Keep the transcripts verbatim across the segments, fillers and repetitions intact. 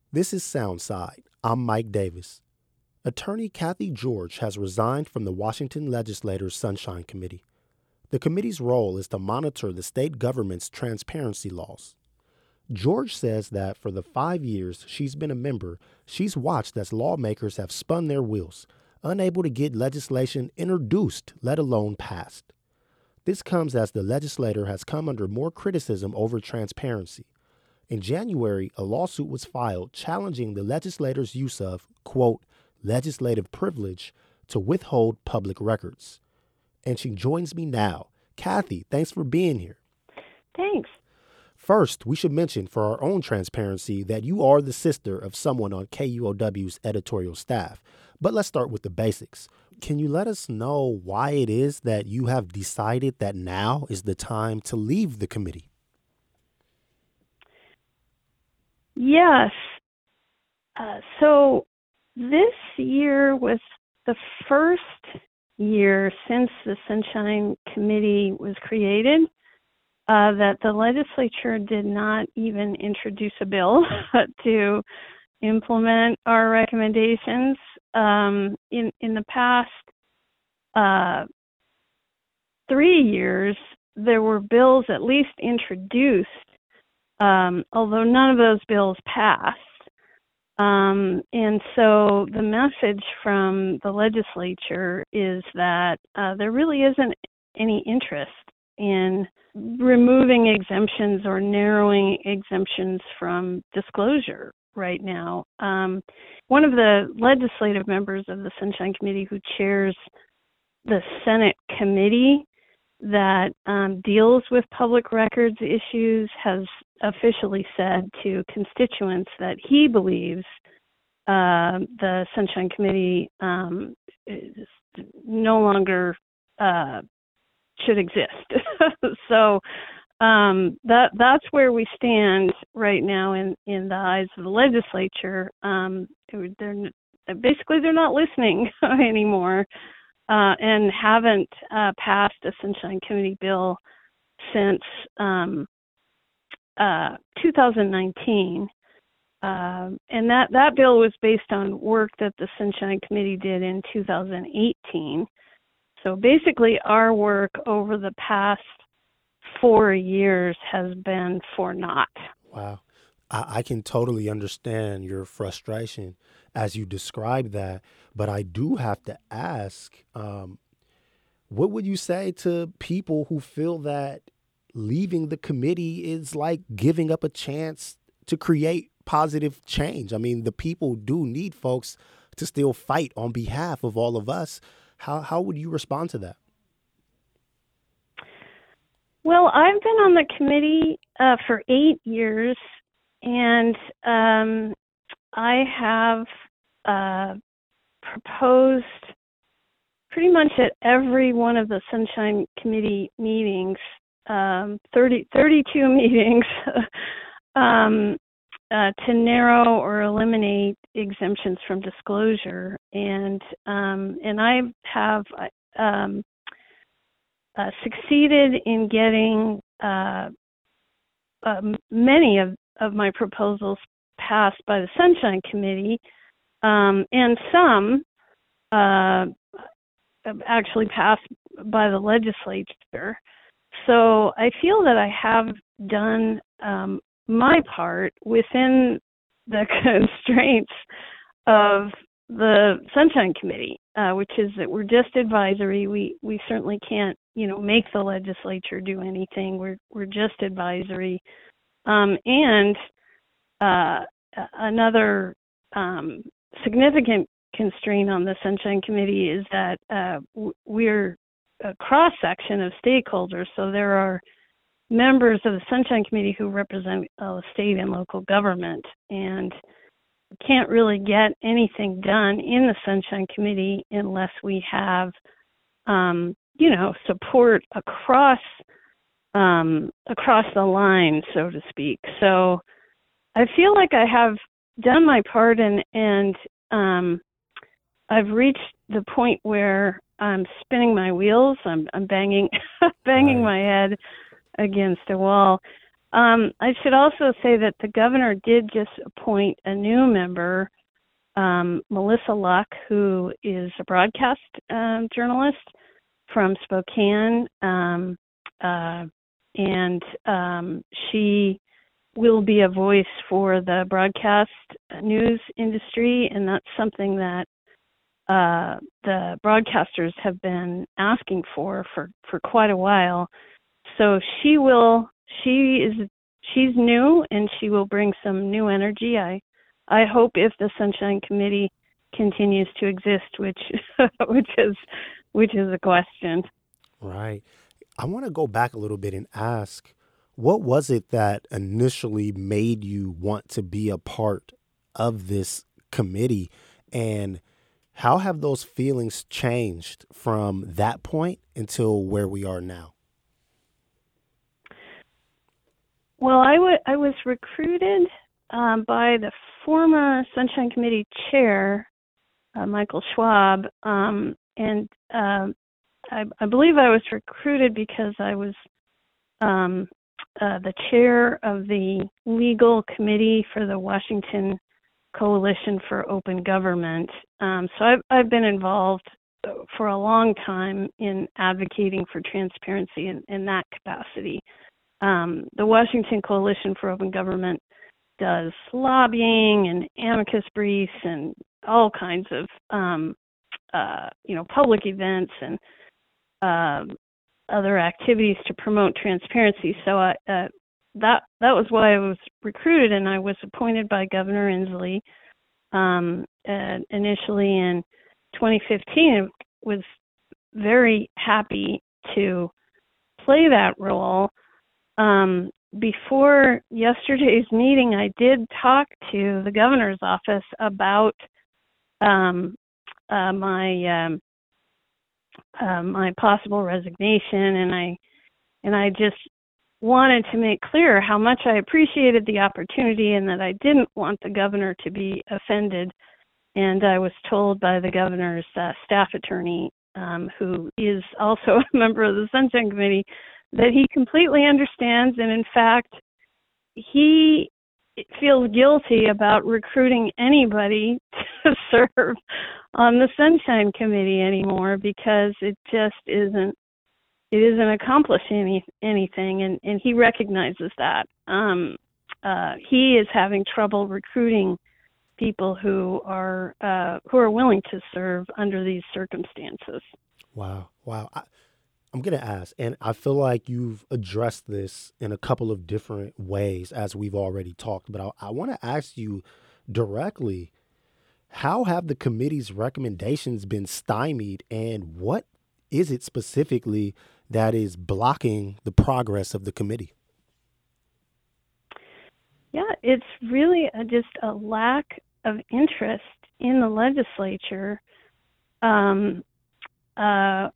This is Soundside. I'm Mike Davis. Attorney Kathy George has resigned from the Washington Legislators' Sunshine Committee. The committee's role is to monitor the state government's transparency laws. George says that for the five years she's been a member, she's watched as lawmakers have spun their wheels, unable to get legislation introduced, let alone passed. This comes as the legislator has come under more criticism over transparency. In January, a lawsuit was filed challenging the legislator's use of, quote, legislative privilege to withhold public records. And she joins me now. Kathy, thanks for being here. Thanks. First, we should mention for our own transparency that you are the sister of someone on K U O W's editorial staff. But let's start with the basics. Can you let us know why it is that you have decided that now is the time to leave the committee? Yes. Uh, so this year was the first year since the Sunshine Committee was created uh, that the legislature did not even introduce a bill to implement our recommendations. Um, in, in the past uh, three years, there were bills at least introduced, um, although none of those bills passed. Um, and so the message from the legislature is that uh, there really isn't any interest in removing exemptions or narrowing exemptions from disclosure right now. Um, one of the legislative members of the Sunshine Committee who chairs the Senate committee that um, deals with public records issues has officially said to constituents that he believes uh, the Sunshine Committee um, is no longer uh, should exist. so um, that that's where we stand right now in, in the eyes of the legislature. Um, they're basically they're not listening anymore. Uh, and haven't uh, passed a Sunshine Committee bill since um, uh, two thousand nineteen. Uh, and that, that bill was based on work that the Sunshine Committee did in two thousand eighteen. So basically our work over the past four years has been for naught. Wow. I, I can totally understand your frustration as you describe that, but I do have to ask, um, what would you say to people who feel that leaving the committee is like giving up a chance to create positive change? I mean, the people do need folks to still fight on behalf of all of us. How how would you respond to that? Well, I've been on the committee uh, for eight years, and um, I have uh, proposed pretty much at every one of the Sunshine Committee meetings, um, thirty, thirty-two meetings, um, uh, to narrow or eliminate exemptions from disclosure. And um, and I have um, uh, succeeded in getting uh, uh, many of, of my proposals passed by the Sunshine Committee, um, and some uh, actually passed by the legislature. So I feel that I have done um, my part within the constraints of the Sunshine Committee, uh, which is that we're just advisory. We we certainly can't, you know, make the legislature do anything. We're we're just advisory, um, and uh, another um, significant constraint on the Sunshine Committee is that uh, we're a cross-section of stakeholders. So there are members of the Sunshine Committee who represent uh, state and local government, and can't really get anything done in the Sunshine Committee unless we have, um, you know, support across um, across the line, so to speak. So I feel like I have done my part, and and um, I've reached the point where I'm spinning my wheels. I'm I'm banging banging Right. my head against a wall. Um, I should also say that the governor did just appoint a new member, um, Melissa Luck, who is a broadcast um, journalist from Spokane, um, uh, and um, she will be a voice for the broadcast news industry, and that's something that uh, the broadcasters have been asking for, for for quite a while. So she will. She is. She's new, and she will bring some new energy. I, I hope if the Sunshine Committee continues to exist, which, which is, which is a question. Right. I want to go back a little bit and ask, what was it that initially made you want to be a part of this committee, and how have those feelings changed from that point until where we are now? Well, I, w- I was recruited um, by the former Sunshine Committee chair, uh, Michael Schwab, um, and uh, I, I believe I was recruited because I was um, uh, the chair of the legal committee for the Washington Coalition for Open Government. Um, so I've, I've been involved for a long time in advocating for transparency in, in that capacity. Um, the Washington Coalition for Open Government does lobbying and amicus briefs and all kinds of, um, uh, you know, public events and uh, other activities to promote transparency. So I, uh, that that was why I was recruited, and I was appointed by Governor Inslee um, uh, initially in twenty fifteen. Was very happy to play that role. Um, before yesterday's meeting, I did talk to the governor's office about um, uh, my um, uh, my possible resignation, and I and I just wanted to make clear how much I appreciated the opportunity and that I didn't want the governor to be offended. And I was told by the governor's uh, staff attorney, um, who is also a member of the Sunshine Committee, that he completely understands, and in fact, he feels guilty about recruiting anybody to serve on the Sunshine Committee anymore because it just isn't it isn't accomplishing any, anything, and, and he recognizes that. Um, uh, he is having trouble recruiting people who are uh, who are willing to serve under these circumstances. Wow, wow. I, I'm going to ask, and I feel like you've addressed this in a couple of different ways as we've already talked, but I, I want to ask you directly, how have the committee's recommendations been stymied, and what is it specifically that is blocking the progress of the committee? Yeah, it's really a, just a lack of interest in the legislature. Um, uh,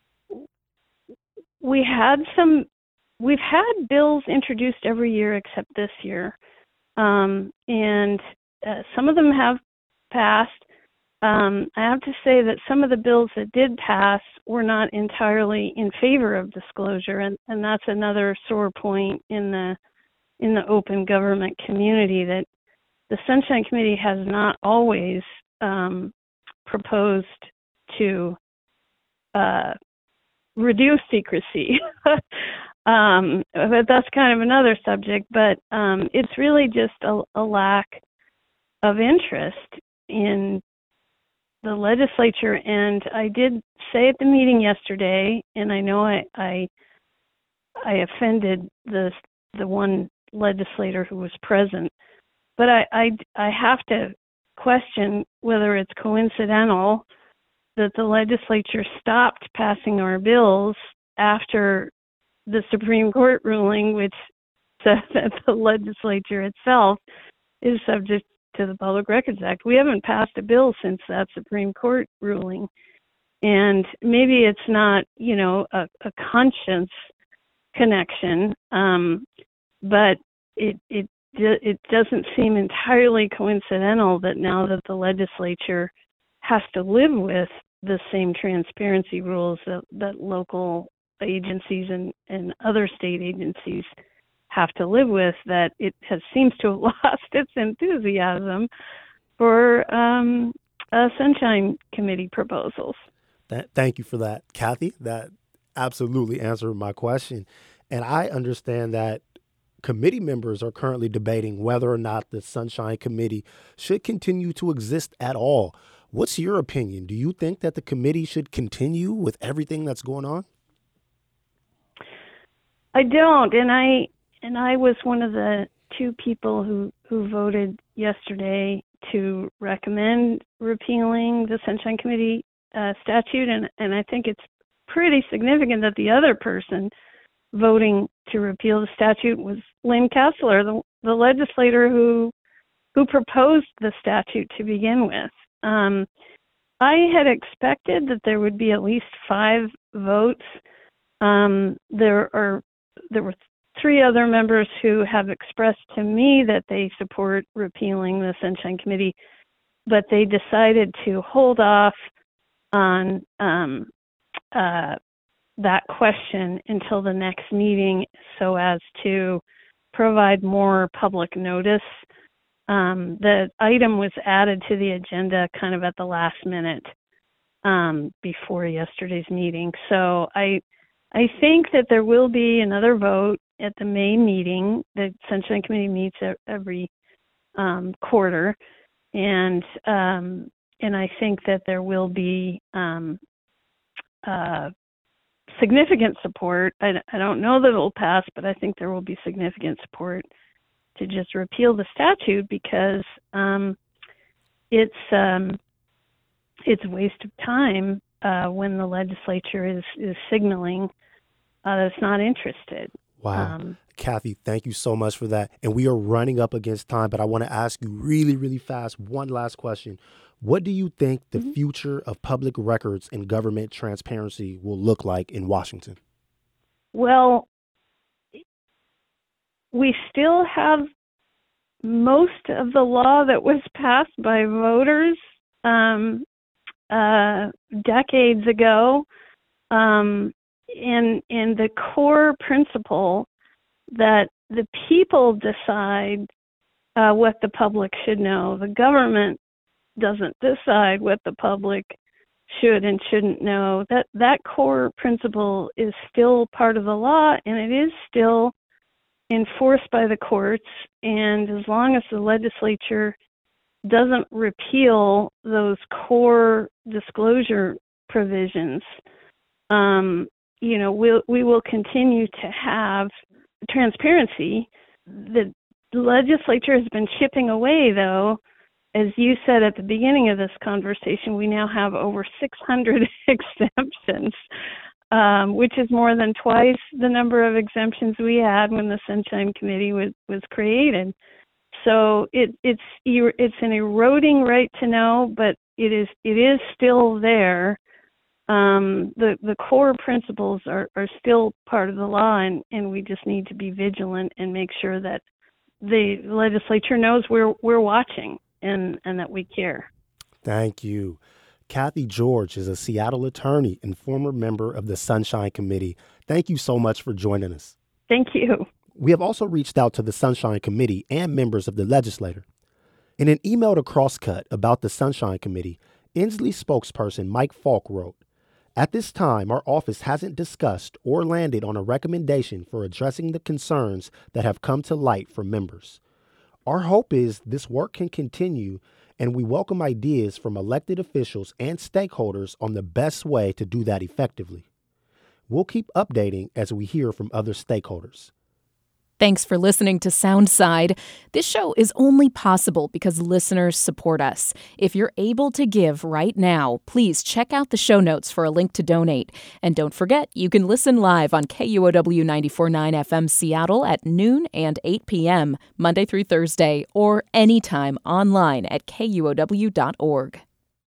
we had some, we've had bills introduced every year except this year, um, and uh, some of them have passed. Um, I have to say that some of the bills that did pass were not entirely in favor of disclosure, and, and that's another sore point in the in the open government community, that the Sunshine Committee has not always um, proposed to uh, reduce secrecy. um, but that's kind of another subject, but um, it's really just a, a lack of interest in the legislature. And I did say at the meeting yesterday, and I know I I, I offended the the one legislator who was present, but I, I, I have to question whether it's coincidental that the legislature stopped passing our bills after the Supreme Court ruling, which says that the legislature itself is subject to the Public Records Act. We haven't passed a bill since that Supreme Court ruling. And maybe it's not, you know, a, a conscience connection, um, but it, it it doesn't seem entirely coincidental that now that the legislature has to live with the same transparency rules that, that local agencies and, and other state agencies have to live with that it has seems to have lost its enthusiasm for um, uh, Sunshine Committee proposals. Th- thank you for that, Kathy. That absolutely answered my question. And I understand that committee members are currently debating whether or not the Sunshine Committee should continue to exist at all. What's your opinion? Do you think that the committee should continue with everything that's going on? I don't, and I and I was one of the two people who, who voted yesterday to recommend repealing the Sunshine Committee uh, statute, and, and I think it's pretty significant that the other person voting to repeal the statute was Lynn Kessler, the, the legislator who who proposed the statute to begin with. Um, I had expected that there would be at least five votes. Um, there are there were three other members who have expressed to me that they support repealing the Sunshine Committee, but they decided to hold off on um, uh, that question until the next meeting so as to provide more public notice. Um, the item was added to the agenda kind of at the last minute um, before yesterday's meeting. So I I think that there will be another vote at the May meeting. The Sunshine Committee meets every um, quarter, and um, and I think that there will be um, uh, significant support. I, I don't know that it will pass, but I think there will be significant support to just repeal the statute because um, it's um, it's a waste of time uh, when the legislature is is signaling uh, that it's not interested. Wow. Um, Kathy, thank you so much for that. And we are running up against time, but I want to ask you really, really fast one last question. What do you think the mm-hmm. future of public records and government transparency will look like in Washington? Well, we still have most of the law that was passed by voters um, uh, decades ago. Um, and, and the core principle that the people decide uh, what the public should know. The government doesn't decide what the public should and shouldn't know. That that core principle is still part of the law, and it is still enforced by the courts. And as long as the legislature doesn't repeal those core disclosure provisions, um, you know, we'll, we will continue to have transparency. The legislature has been chipping away, though. As you said at the beginning of this conversation, we now have over six hundred exemptions, um, which is more than twice the number of exemptions we had when the Sunshine Committee was, was created. So it, it's it's an eroding right to know, but it is it is still there. Um, the the core principles are, are still part of the law, and, and we just need to be vigilant and make sure that the legislature knows we're we're watching and, and that we care. Thank you. Kathy George is a Seattle attorney and former member of the Sunshine Committee. Thank you so much for joining us. Thank you. We have also reached out to the Sunshine Committee and members of the legislature. In an email to Crosscut about the Sunshine Committee, Inslee spokesperson Mike Falk wrote, "At this time, our office hasn't discussed or landed on a recommendation for addressing the concerns that have come to light from members. Our hope is this work can continue, and we welcome ideas from elected officials and stakeholders on the best way to do that effectively. We'll keep updating as we hear from other stakeholders." Thanks for listening to Soundside. This show is only possible because listeners support us. If you're able to give right now, please check out the show notes for a link to donate. And don't forget, you can listen live on K U O W ninety-four point nine F M Seattle at noon and eight p.m., Monday through Thursday, or anytime online at K U O W dot org.